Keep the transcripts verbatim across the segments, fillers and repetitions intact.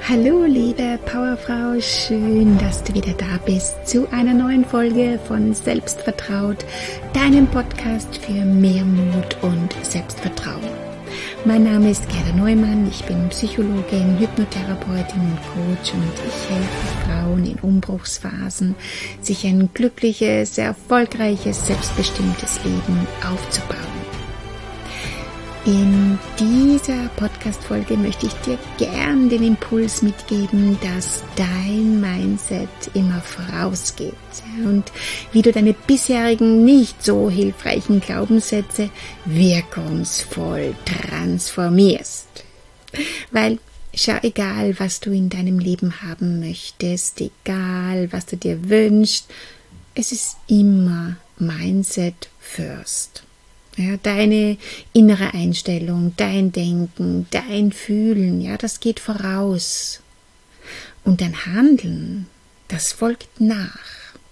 Hallo liebe Powerfrau, schön, dass du wieder da bist zu einer neuen Folge von Selbstvertraut, deinem Podcast für mehr Mut und Selbstvertrauen. Mein Name ist Gerda Neumann, ich bin Psychologin, Hypnotherapeutin und Coach und ich helfe Frauen in Umbruchsphasen, sich ein glückliches, erfolgreiches, selbstbestimmtes Leben aufzubauen. In dieser Podcast-Folge möchte ich dir gern den Impuls mitgeben, dass dein Mindset immer vorausgeht und wie du deine bisherigen nicht so hilfreichen Glaubenssätze wirkungsvoll transformierst. Weil, schau, egal was du in deinem Leben haben möchtest, egal was du dir wünschst, es ist immer Mindset first. Ja, deine innere Einstellung, dein Denken, dein Fühlen, ja, das geht voraus. Und dein Handeln, das folgt nach.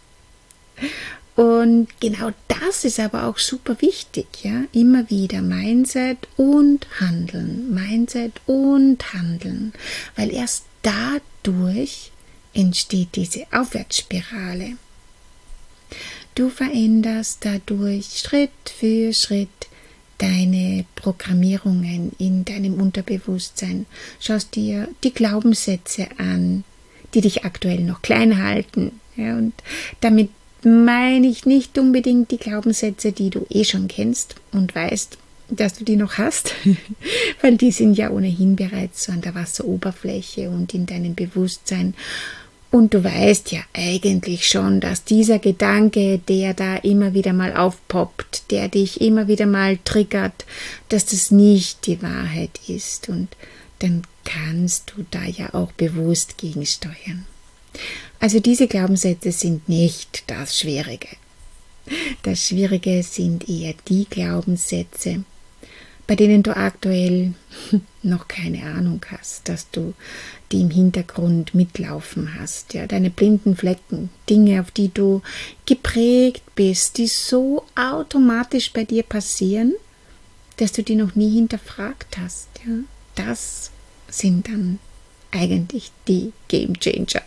Und genau das ist aber auch super wichtig, ja, immer wieder Mindset und Handeln, Mindset und Handeln, weil erst dadurch entsteht diese Aufwärtsspirale. Du veränderst dadurch Schritt für Schritt deine Programmierungen in deinem Unterbewusstsein. Schaust dir die Glaubenssätze an, die dich aktuell noch klein halten. Ja, und damit meine ich nicht unbedingt die Glaubenssätze, die du eh schon kennst und weißt, dass du die noch hast, weil die sind ja ohnehin bereits so an der Wasseroberfläche und in deinem Bewusstsein. Und du weißt ja eigentlich schon, dass dieser Gedanke, der da immer wieder mal aufpoppt, der dich immer wieder mal triggert, dass das nicht die Wahrheit ist. Und dann kannst du da ja auch bewusst gegensteuern. Also diese Glaubenssätze sind nicht das Schwierige. Das Schwierige sind eher die Glaubenssätze, bei denen du aktuell noch keine Ahnung hast, dass du die im Hintergrund mitlaufen hast, ja, deine blinden Flecken, Dinge, auf die du geprägt bist, die so automatisch bei dir passieren, dass du die noch nie hinterfragt hast, ja, das sind dann eigentlich die Game Changer.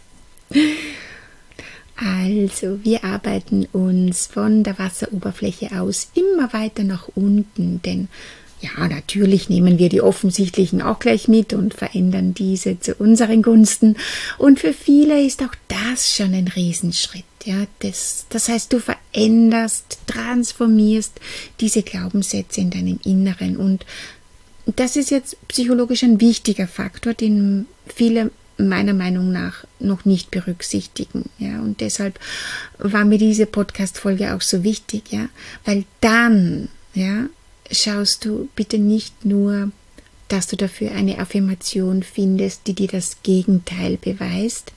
Also, wir arbeiten uns von der Wasseroberfläche aus immer weiter nach unten, denn ja, natürlich nehmen wir die offensichtlichen auch gleich mit und verändern diese zu unseren Gunsten. Und für viele ist auch das schon ein Riesenschritt. Ja, das, das heißt, du veränderst, transformierst diese Glaubenssätze in deinem Inneren. Und das ist jetzt psychologisch ein wichtiger Faktor, den viele meiner Meinung nach noch nicht berücksichtigen. Ja, und deshalb war mir diese Podcast-Folge auch so wichtig, ja, weil dann, ja, schaust du bitte nicht nur, dass du dafür eine Affirmation findest, die dir das Gegenteil beweist.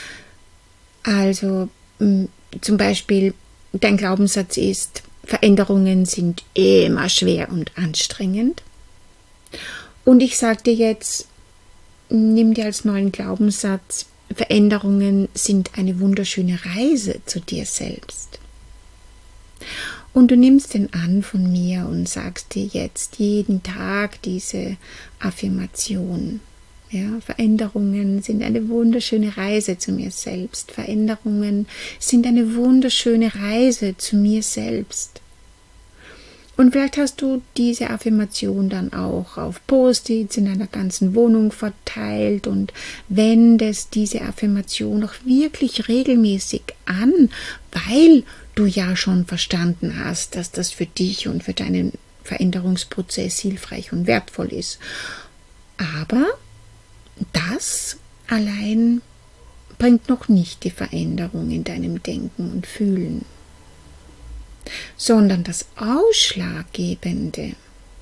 Also mh, zum Beispiel, dein Glaubenssatz ist, Veränderungen sind immer schwer und anstrengend. Und ich sage dir jetzt, nimm dir als neuen Glaubenssatz, Veränderungen sind eine wunderschöne Reise zu dir selbst. Und du nimmst den an von mir und sagst dir jetzt jeden Tag diese Affirmation. Ja, Veränderungen sind eine wunderschöne Reise zu mir selbst. Veränderungen sind eine wunderschöne Reise zu mir selbst. Und vielleicht hast du diese Affirmation dann auch auf Post-its in deiner ganzen Wohnung verteilt und wendest diese Affirmation auch wirklich regelmäßig an, weil du ja schon verstanden hast, dass das für dich und für deinen Veränderungsprozess hilfreich und wertvoll ist. Aber das allein bringt noch nicht die Veränderung in deinem Denken und Fühlen, sondern das Ausschlaggebende,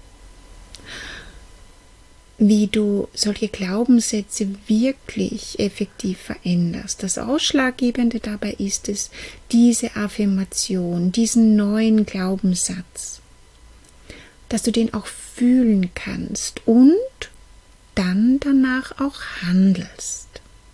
wie du solche Glaubenssätze wirklich effektiv veränderst. Das Ausschlaggebende dabei ist es, diese Affirmation, diesen neuen Glaubenssatz, dass du den auch fühlen kannst und dann danach auch handelst.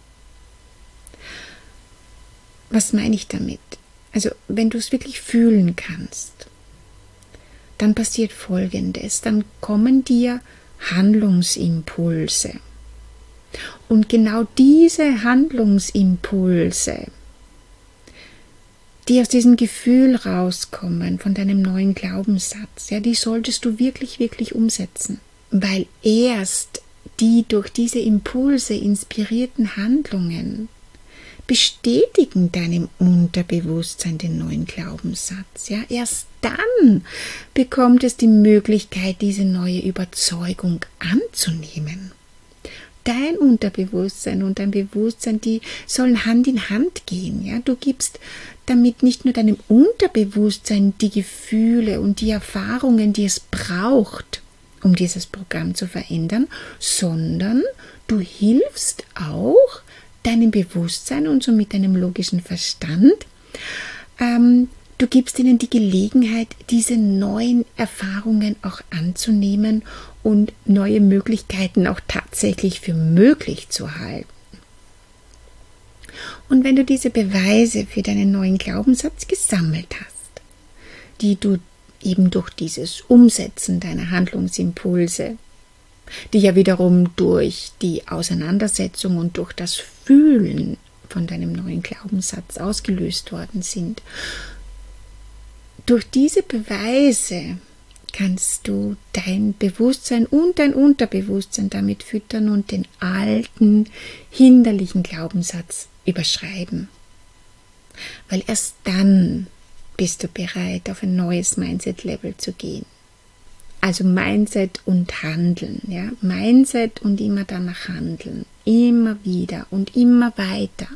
Was meine ich damit? Also, wenn du es wirklich fühlen kannst, dann passiert Folgendes, dann kommen dir Handlungsimpulse. Und genau diese Handlungsimpulse, die aus diesem Gefühl rauskommen, von deinem neuen Glaubenssatz, ja, die solltest du wirklich, wirklich umsetzen. Weil erst die durch diese Impulse inspirierten Handlungen bestätigen deinem Unterbewusstsein den neuen Glaubenssatz. Ja, erst dann bekommt es die Möglichkeit, diese neue Überzeugung anzunehmen. Dein Unterbewusstsein und dein Bewusstsein, die sollen Hand in Hand gehen. Ja, du gibst damit nicht nur deinem Unterbewusstsein die Gefühle und die Erfahrungen, die es braucht, um dieses Programm zu verändern, sondern du hilfst auch deinem Bewusstsein und somit deinem logischen Verstand. Ähm, du gibst ihnen die Gelegenheit, diese neuen Erfahrungen auch anzunehmen und neue Möglichkeiten auch tatsächlich für möglich zu halten. Und wenn du diese Beweise für deinen neuen Glaubenssatz gesammelt hast, die du eben durch dieses Umsetzen deiner Handlungsimpulse, die ja wiederum durch die Auseinandersetzung und durch das Fühlen von deinem neuen Glaubenssatz ausgelöst worden sind, durch diese Beweise kannst du dein Bewusstsein und dein Unterbewusstsein damit füttern und den alten, hinderlichen Glaubenssatz überschreiben. Weil erst dann bist du bereit, auf ein neues Mindset-Level zu gehen. Also Mindset und Handeln. Ja? Mindset und immer danach handeln. Immer wieder und immer weiter.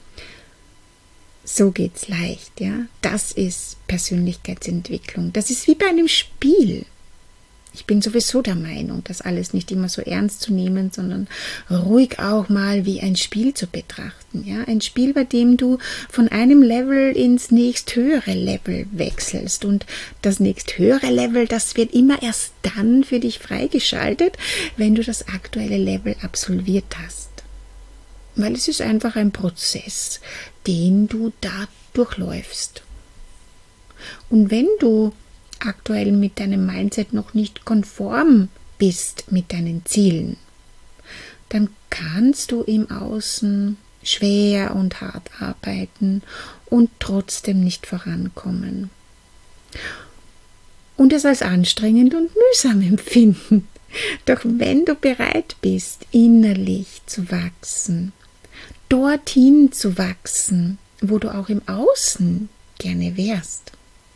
So geht's leicht. Ja? Das ist Persönlichkeitsentwicklung. Das ist wie bei einem Spiel. Ich bin sowieso der Meinung, das alles nicht immer so ernst zu nehmen, sondern ruhig auch mal wie ein Spiel zu betrachten. Ja? Ein Spiel, bei dem du von einem Level ins nächsthöhere Level wechselst. Und das nächsthöhere Level, das wird immer erst dann für dich freigeschaltet, wenn du das aktuelle Level absolviert hast. Weil es ist einfach ein Prozess, den du da durchläufst. Und wenn du aktuell mit deinem Mindset noch nicht konform bist mit deinen Zielen, dann kannst du im Außen schwer und hart arbeiten und trotzdem nicht vorankommen. Und es als anstrengend und mühsam empfinden. Doch wenn du bereit bist, innerlich zu wachsen, dorthin zu wachsen, wo du auch im Außen gerne wärst,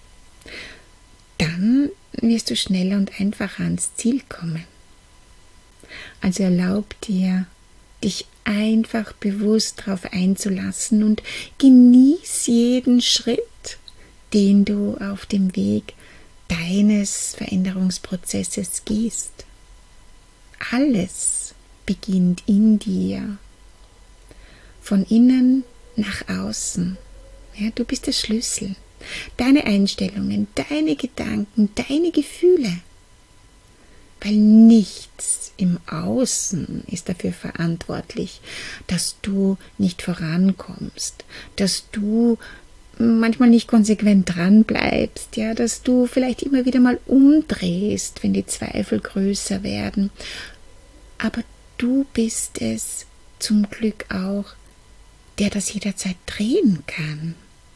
dann wirst du schneller und einfacher ans Ziel kommen. Also erlaub dir, dich einfach bewusst darauf einzulassen und genieß jeden Schritt, den du auf dem Weg deines Veränderungsprozesses gehst. Alles beginnt in dir, von innen nach außen. Ja, du bist der Schlüssel. Deine Einstellungen, deine Gedanken, deine Gefühle. Weil nichts im Außen ist dafür verantwortlich, dass du nicht vorankommst, dass du manchmal nicht konsequent dran bleibst, ja, dass du vielleicht immer wieder mal umdrehst, wenn die Zweifel größer werden. Aber du bist es zum Glück auch, der das jederzeit drehen kann.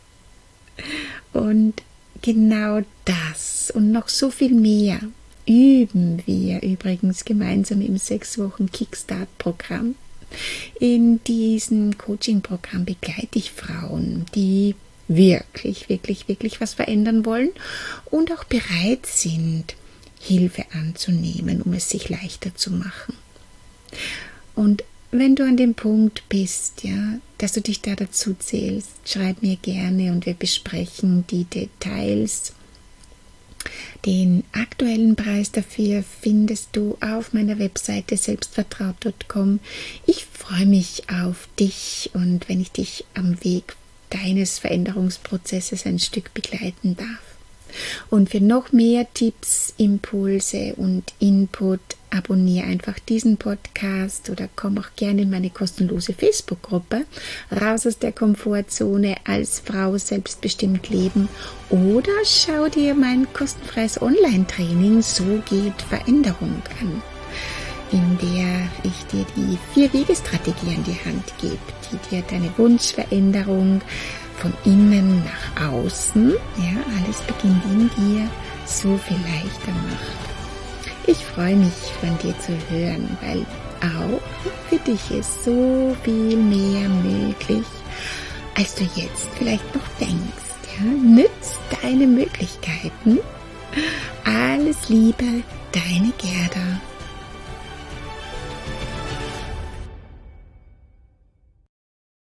Und genau das und noch so viel mehr üben wir übrigens gemeinsam im sechs Wochen Kickstart-Programm. In diesem Coaching-Programm begleite ich Frauen, die wirklich, wirklich, wirklich was verändern wollen und auch bereit sind, Hilfe anzunehmen, um es sich leichter zu machen. Und wenn du an dem Punkt bist, ja, dass du dich da dazu zählst, schreib mir gerne und wir besprechen die Details. Den aktuellen Preis dafür findest du auf meiner Webseite selbstvertraut punkt com. Ich freue mich auf dich und wenn ich dich am Weg deines Veränderungsprozesses ein Stück begleiten darf. Und für noch mehr Tipps, Impulse und Input abonniere einfach diesen Podcast oder komm auch gerne in meine kostenlose Facebook-Gruppe Raus aus der Komfortzone als Frau selbstbestimmt leben oder schau dir mein kostenfreies Online-Training So geht Veränderung an. in der ich dir die Vier-Wege-Strategie an die Hand gebe, die dir deine Wunschveränderung von innen nach außen, ja, alles beginnt in dir, so viel leichter macht. Ich freue mich, von dir zu hören, weil auch für dich ist so viel mehr möglich, als du jetzt vielleicht noch denkst. Ja? Nütz deine Möglichkeiten. Alles Liebe, deine Gerda.